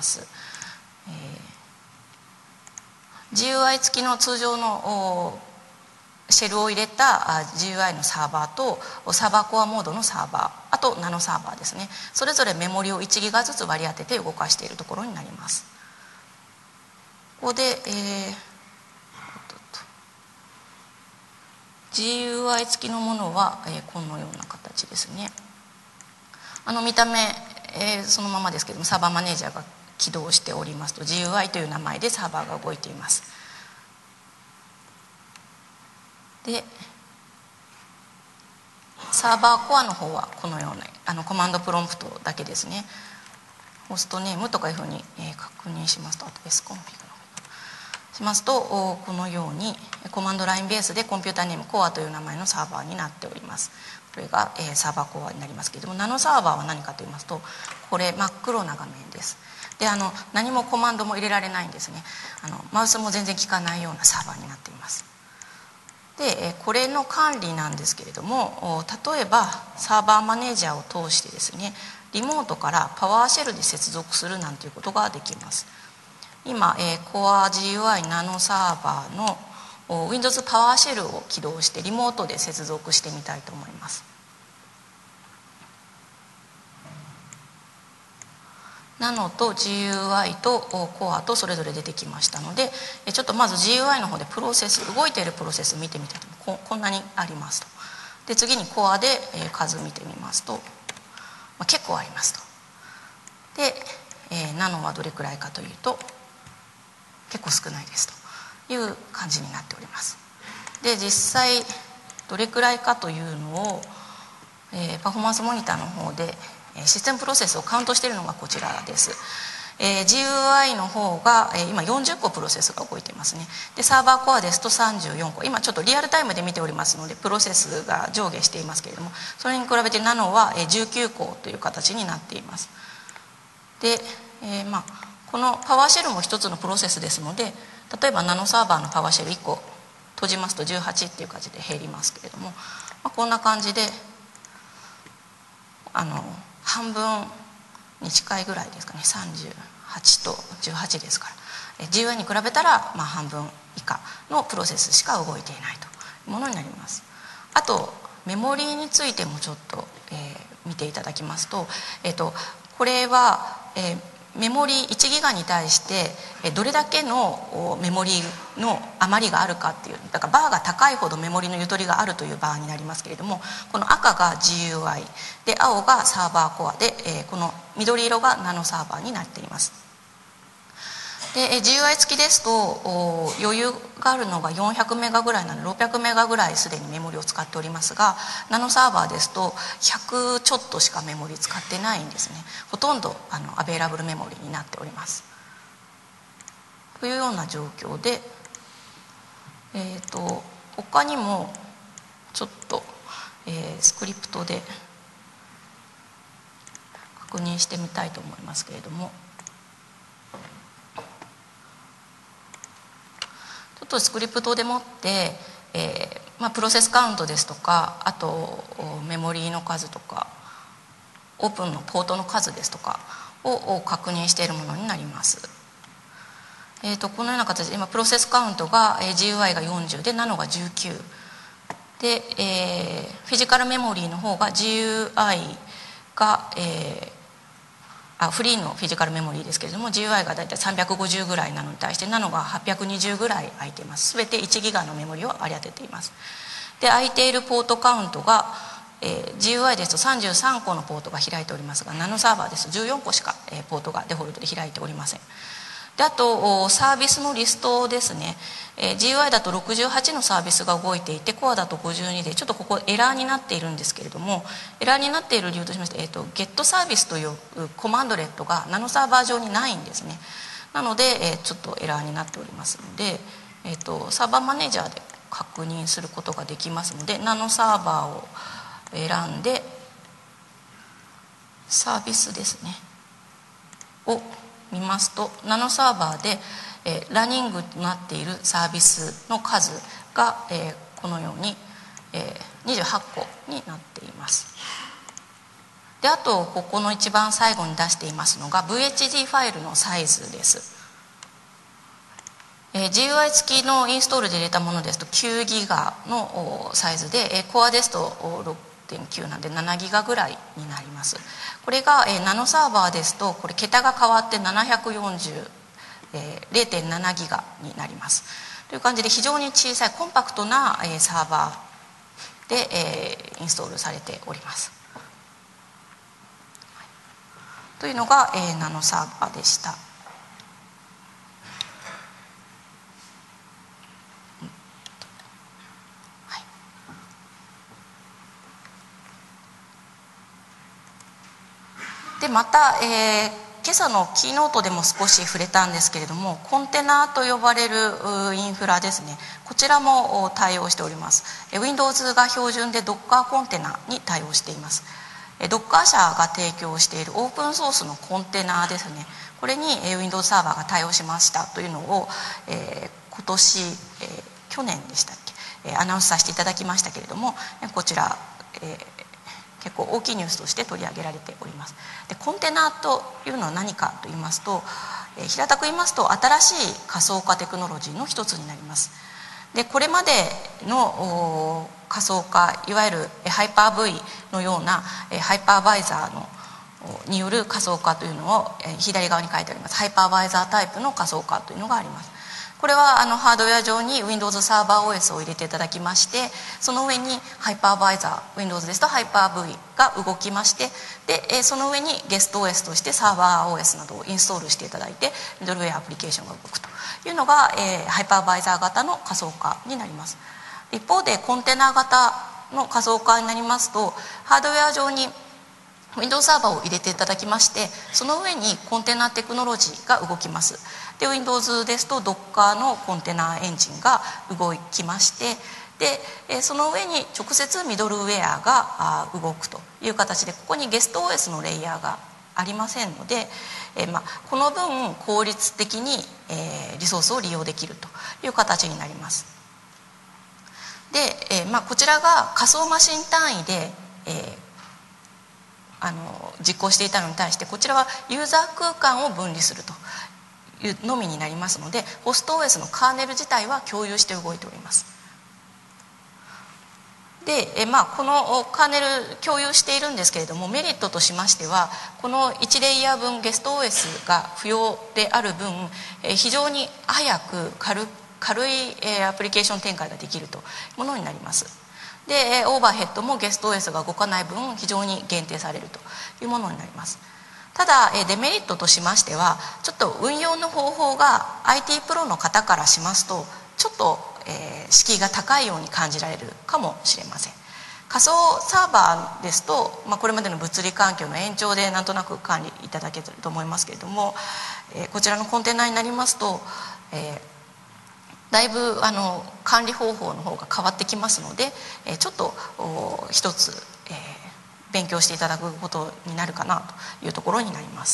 。GUI 付きの通常のシェルを入れた GUI のサーバーとサーバーコアモードのサーバー、あとナノサーバーですね、それぞれメモリを1ギガずつ割り当てて動かしているところになります。ここで、GUI 付きのものは、このような形ですね。見た目、そのままですけどもサーバーマネージャーが起動しておりますと GUI という名前でサーバーが動いています。でサーバーコアの方はこのようなコマンドプロンプトだけですね。ホストネームとかいうふうに、確認しますと、あと S コンフィグしますとこのようにコマンドラインベースでコンピューターネームコアという名前のサーバーになっております。これが、サーバーコアになりますけれども、ナノサーバーは何かと言いますと、これ真っ黒な画面です。で何もコマンドも入れられないんですね。マウスも全然効かないようなサーバーになっています。でこれの管理なんですけれども、例えばサーバーマネージャーを通してですね、リモートからパワーシェルで接続するなんていうことができます。今、Core GUI ナノサーバーの Windows パワーシェルを起動してリモートで接続してみたいと思います。ナノと GUI と Core とそれぞれ出てきましたので、ちょっとまず GUI の方でプロセス、動いているプロセス見てみたいと思います。こんなにありますと。で次に Core で数見てみますと、結構ありますと。で、ナノはどれくらいかというと結構少ないですという感じになっております。 で実際どれくらいかというのを、パフォーマンスモニターの方でシステムプロセスをカウントしているのがこちらです。GUI の方が今40個プロセスが動いていますね。でサーバーコアですと34個、今ちょっとリアルタイムで見ておりますのでプロセスが上下していますけれども、それに比べてナノは19個という形になっています。で、このパワーシェルも一つのプロセスですので、例えばナノサーバーのパワーシェル1個閉じますと18っていう感じで減りますけれども、こんな感じで半分に近いぐらいですかね。38と18ですから、GUI に比べたら半分以下のプロセスしか動いていないというものになります。あとメモリーについてもちょっと、見ていただきますと、これは、メモリー1ギガに対してどれだけのメモリーの余りがあるかっていう、だからバーが高いほどメモリのゆとりがあるというバーになりますけれども、この赤が GUI で青がサーバーコアで、この緑色がナノサーバーになっています。で GUI 付きですと余裕があるのが400メガぐらいなので600メガぐらいすでにメモリを使っておりますが、ナノサーバーですと100ちょっとしかメモリ使ってないんですね。ほとんどアベイラブルメモリになっておりますというような状況で、他にもちょっと、スクリプトで確認してみたいと思いますけれども、ちょっとスクリプトでもって、プロセスカウントですとか、あとメモリーの数とかオープンのポートの数ですとかを確認しているものになります。このような形で今プロセスカウントが GUI が40でナノが19で、フィジカルメモリーの方が GUI が、フリーのフィジカルメモリーですけれども GUI がだいたい350ぐらいなのに対してナノが820ぐらい空いています。全て1ギガのメモリを割り当てています。で空いているポートカウントが、GUI ですと33個のポートが開いておりますが、ナノサーバーですと14個しか、ポートがデフォルトで開いておりません。であとサービスのリストですね、GUI だと68のサービスが動いていてコアだと52でちょっとここエラーになっているんですけれども、エラーになっている理由としまして、GET サービスというコマンドレットがナノサーバー上にないんですね。なので、ちょっとエラーになっておりますので、サーバーマネージャーで確認することができますので、ナノサーバーを選んでサービスですねを見ますと、ナノサーバーで、ランニングとなっているサービスの数が、このように、28個になっています。であとここの一番最後に出していますのが VHD ファイルのサイズです。GUI 付きのインストールで入れたものですと9ギガのサイズで、コアですと6.9 なんで7ギガぐらいになります。これが、ナノサーバーですとこれ桁が変わって740、0.7 ギガになりますという感じで非常に小さいコンパクトな、サーバーで、インストールされております、というのが、ナノサーバーでした。でまた、今朝のキーノートでも少し触れたんですけれども、コンテナと呼ばれるインフラですね、こちらも対応しております。 Windows が標準で Docker コンテナに対応しています。 Docker 社が提供しているオープンソースのコンテナですね、これに Windows サーバーが対応しましたというのを、今年、去年でしたっけ、アナウンスさせていただきましたけれども、こちら、結構大きいニュースとして取り上げられております。でコンテナというのは何かと言いますと、平たく言いますと新しい仮想化テクノロジーの一つになります。でこれまでの仮想化、いわゆるハイパー V のようなハイパーバイザーによる仮想化というのを左側に書いてあります。ハイパーバイザータイプの仮想化というのがあります。これはハードウェア上に Windows サーバー OS を入れていただきまして、その上にハイパーバイザー Windows ですとハイパー V が動きまして、でその上にゲスト OS としてサーバー OS などをインストールしていただいてミドルウェアアプリケーションが動くというのが、ハイパーバイザー型の仮想化になります。 一方でコンテナ型の仮想化になりますと、ハードウェア上に Windows サーバーを入れていただきまして、その上にコンテナテクノロジーが動きます。で Windows ですと Docker のコンテナエンジンが動きまして、でその上に直接ミドルウェアが動くという形で、ここにゲスト OS のレイヤーがありませんので、この分効率的にリソースを利用できるという形になります。でこちらが仮想マシン単位で実行していたのに対して、こちらはユーザー空間を分離するというのみになりますので、ホスト OS のカーネル自体は共有して動いております。でこのカーネル共有しているんですけれども、メリットとしましては、この1レイヤー分ゲスト OS が不要である分、非常に早く軽いアプリケーション展開ができるというものになります。でオーバーヘッドもゲスト OS が動かない分非常に限定されるというものになります。ただデメリットとしましては、ちょっと運用の方法が IT プロの方からしますとちょっと敷居が高いように感じられるかもしれません。仮想サーバーですと、これまでの物理環境の延長でなんとなく管理いただけると思いますけれども、こちらのコンテナになりますと、だいぶ管理方法の方が変わってきますので、ちょっと一つ、勉強していただくことになるかなというところになります。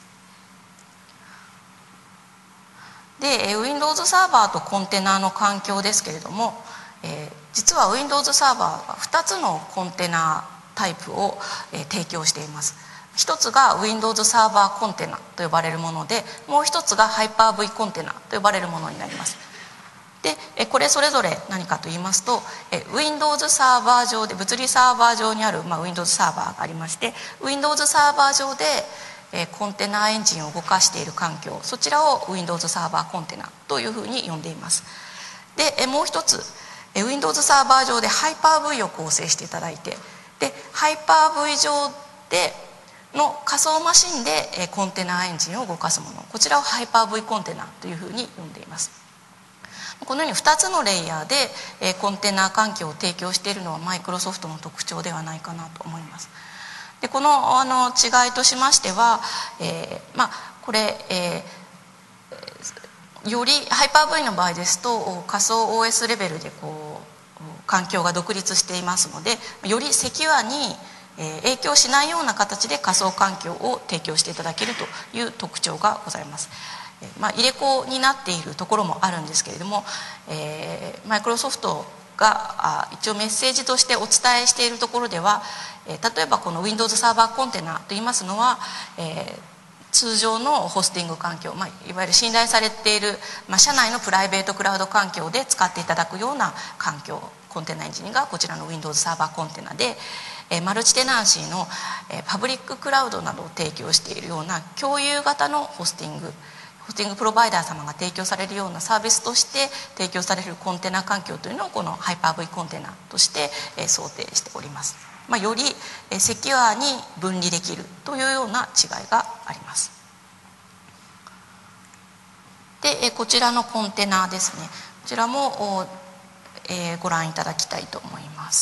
で Windows サーバーとコンテナの環境ですけれども、実は Windows サーバーは2つのコンテナタイプを、提供しています。一つが Windows サーバーコンテナと呼ばれるもので、もう一つが Hyper-V コンテナと呼ばれるものになります。でこれそれぞれ何かと言いますと、Windows サーバー上で、物理サーバー上にある、Windows サーバーがありまして、 Windows サーバー上でコンテナエンジンを動かしている環境、そちらを Windows サーバーコンテナというふうに呼んでいます。でもう一つ Windows サーバー上で Hyper-V を構成していただいて、で Hyper-V 上での仮想マシンでコンテナエンジンを動かすもの、こちらを Hyper-V コンテナというふうに呼んでいます。このように2つのレイヤーでコンテナ環境を提供しているのはマイクロソフトの特徴ではないかなと思います。でこの違いとしましては、これ、より Hyper-V の場合ですと仮想 OS レベルで環境が独立していますので、よりセキュアに影響しないような形で仮想環境を提供していただけるという特徴がございます。入れ子になっているところもあるんですけれども、マイクロソフトが一応メッセージとしてお伝えしているところでは、例えばこの Windows サーバーコンテナといいますのは、通常のホスティング環境、いわゆる信頼されている、社内のプライベートクラウド環境で使っていただくような環境、コンテナエンジンがこちらの Windows サーバーコンテナで、マルチテナンシーのパブリッククラウドなどを提供しているような共有型のホスティングプロバイダー様が提供されるようなサービスとして提供されるコンテナ環境というのをこの Hyper-V コンテナとして想定しております。よりセキュアに分離できるというような違いがあります。でこちらのコンテナですね、こちらもご覧いただきたいと思います。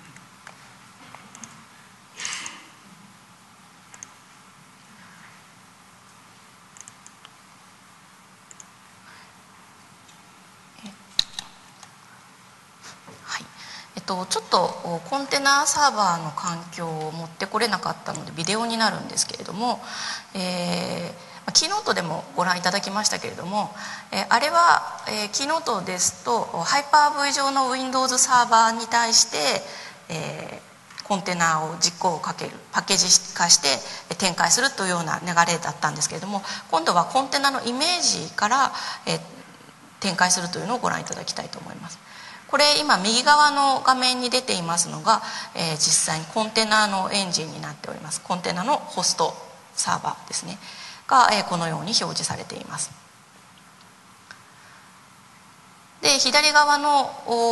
ちょっとコンテナサーバーの環境を持ってこれなかったのでビデオになるんですけれども、キーノートでもご覧いただきましたけれども、あれはキーノートですと Hyper-V 上の Windows サーバーに対して、コンテナを実行をかける、パッケージ化して展開するというような流れだったんですけれども、今度はコンテナのイメージから、展開するというのをご覧いただきたいと思います。これ今右側の画面に出ていますのが、実際にコンテナのエンジンになっております。コンテナのホストサーバーですねが、このように表示されています。で左側の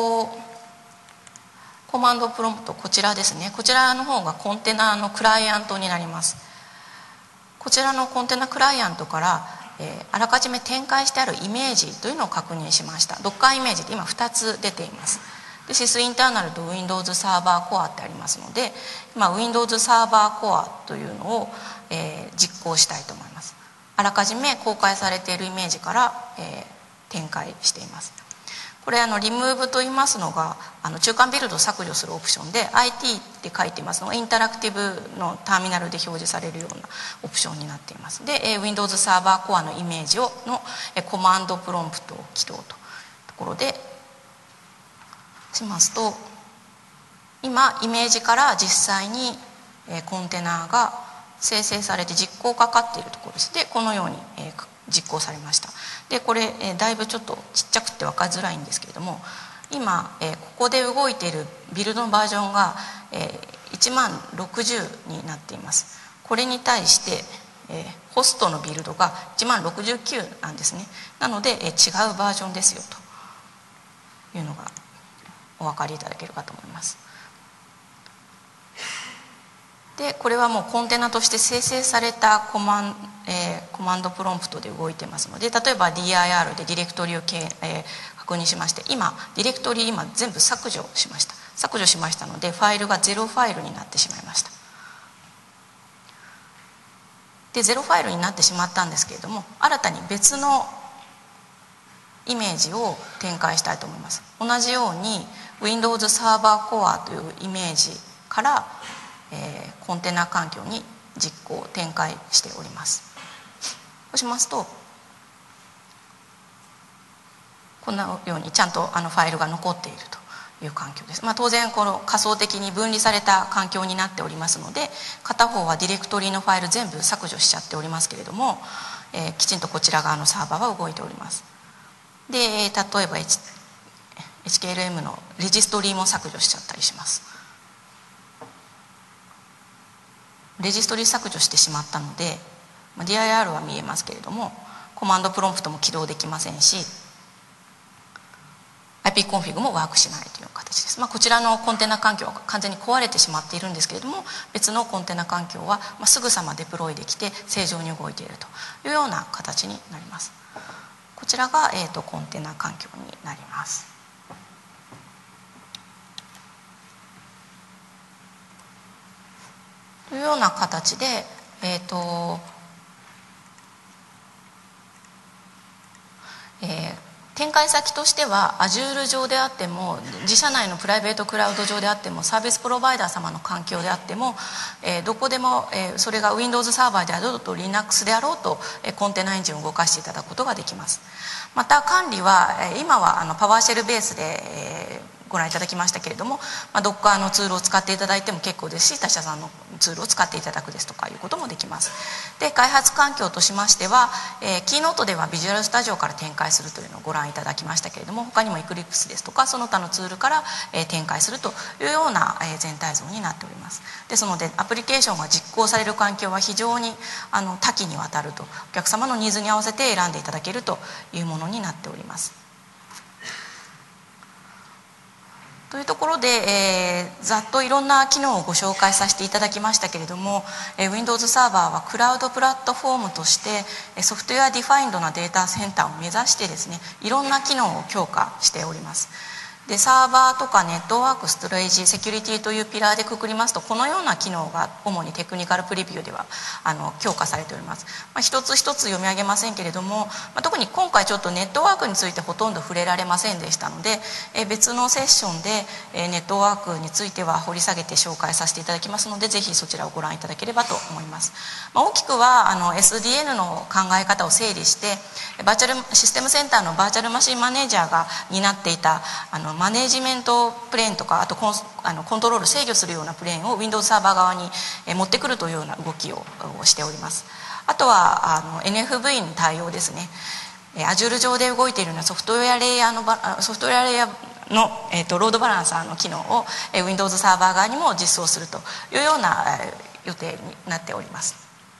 コマンドプロンプト、こちらですね、こちらの方がコンテナのクライアントになります。こちらのコンテナクライアントからあらかじめ展開してあるイメージというのを確認しました。 Docker イメージって今2つ出ています。で Sys インターナルと Windows サーバーコアってありますので、今 Windows サーバーコアというのを、実行したいと思います。あらかじめ公開されているイメージから、展開しています。これリムーブといいますのが中間ビルドを削除するオプションで IT って書いていますのがインタラクティブのターミナルで表示されるようなオプションになっています。で Windows サーバーコアのイメージのコマンドプロンプトを起動というところでしますと、今イメージから実際にコンテナが生成されて実行かかっているところです。でこのように実行されました。でこれだいぶちょっとちっちゃくて分かりづらいんですけれども、今ここで動いているビルドのバージョンが1060になっています。これに対してホストのビルドが1069なんですね。なので違うバージョンですよというのがお分かりいただけるかと思います。でこれはもうコンテナとして生成されたコマンドプロンプトで動いてますので、例えば dir でディレクトリを確認しまして、今ディレクトリ今全部削除しましたのでファイルが0ファイルになってしまいました。で0ファイルになってしまったんですけれども、新たに別のイメージを展開したいと思います。同じように Windows サーバーコアというイメージからコンテナ環境に実行展開しております。そうしますとこんなようにちゃんとファイルが残っているという環境です。当然この仮想的に分離された環境になっておりますので、片方はディレクトリのファイル全部削除しちゃっておりますけれども、きちんとこちら側のサーバーは動いております。で例えば、HKLM のレジストリも削除しちゃったりします。レジストリ削除してしまったので dir は見えますけれどもコマンドプロンプトも起動できませんし ipconfig もワークしないという形です。こちらのコンテナ環境は完全に壊れてしまっているんですけれども、別のコンテナ環境はすぐさまデプロイできて正常に動いているというような形になります。こちらが、コンテナ環境になります。というような形で、展開先としては Azure 上であっても自社内のプライベートクラウド上であってもサービスプロバイダー様の環境であっても、どこでも、それが Windows サーバーであろうと Linux であろうとコンテナエンジンを動かしていただくことができます。また管理は今はパワーシェルベースでご覧いただきましたけれども、Docker のツールを使っていただいても結構ですし、他社さんのツールを使っていただくですとかいうこともできます。で開発環境としましては、キーノートでは Visual Studio から展開するというのをご覧いただきましたけれども、他にも Eclipse ですとかその他のツールから、展開するというような、全体像になっております。ですのでアプリケーションが実行される環境は非常に多岐にわたると、お客様のニーズに合わせて選んでいただけるというものになっております。というところで、ざっといろんな機能をご紹介させていただきましたけれども、Windows サーバーはクラウドプラットフォームとしてソフトウェアディファインドなデータセンターを目指してですね、いろんな機能を強化しております。でサーバーとかネットワーク、ストレージ、セキュリティというピラーでくくりますと、このような機能が主にテクニカルプレビューでは強化されております。一つ一つ読み上げませんけれども、特に今回ちょっとネットワークについてほとんど触れられませんでしたので、別のセッションでネットワークについては掘り下げて紹介させていただきますので、ぜひそちらをご覧いただければと思います。大きくはSDN の考え方を整理して、バーチャルシステムセンターのバーチャルマシンマネージャーが担っていたマネージメントプレーンとか、あとコントロール制御するようなプレーンを Windows サーバー側に持ってくるというような動きをしております。あとはNFV に対応ですね。Azure 上で動いているようなソフトウェアレイヤーのロードバランサーの機能を Windows サーバー側にも実装するというような予定になっております。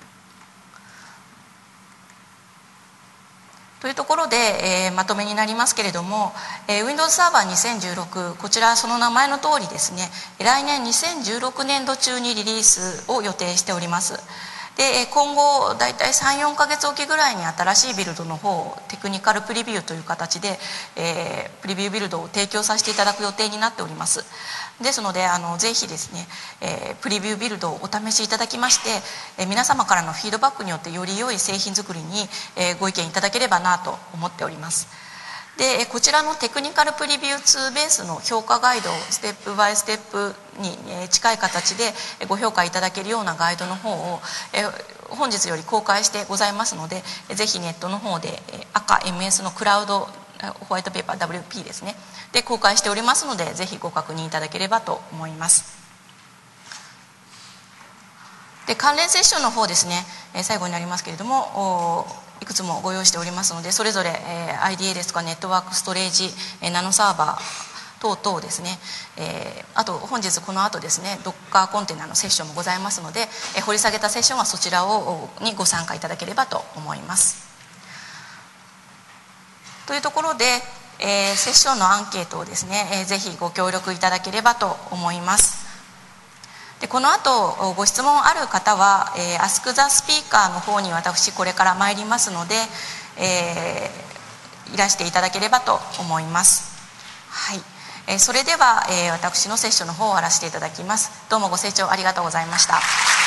というところで、まとめになりますけれども、Windows サーバー2016、こちらその名前の通りですね、来年2016年度中にリリースを予定しております。 で今後だいたい 3,4 ヶ月おきぐらいに新しいビルドの方をテクニカルプレビューという形で、プレビュービルドを提供させていただく予定になっております。ですのでぜひですね、プレビュービルドをお試しいただきまして、皆様からのフィードバックによってより良い製品作りに、ご意見いただければなと思っております。でこちらのテクニカルプレビュー2ベースの評価ガイドをステップバイステップに近い形でご評価いただけるようなガイドの方を本日より公開してございますので、ぜひネットの方で赤 MS のクラウドホワイトペーパー WP ですねで公開しておりますので、ぜひご確認いただければと思います。で関連セッションの方ですね、最後になりますけれどもいくつもご用意しておりますので、それぞれ IDA ですとかネットワークストレージナノサーバー等々ですね、あと本日この後ですね Docker コンテナのセッションもございますので、掘り下げたセッションはそちらにご参加いただければと思います。というところで、セッションのアンケートをですね、ぜひご協力いただければと思います。でこの後ご質問ある方は、Ask the Speaker の方に私これから参りますので、いらしていただければと思います。はい、それでは、私のセッションの方を終わらせていただきます。どうもご清聴ありがとうございました。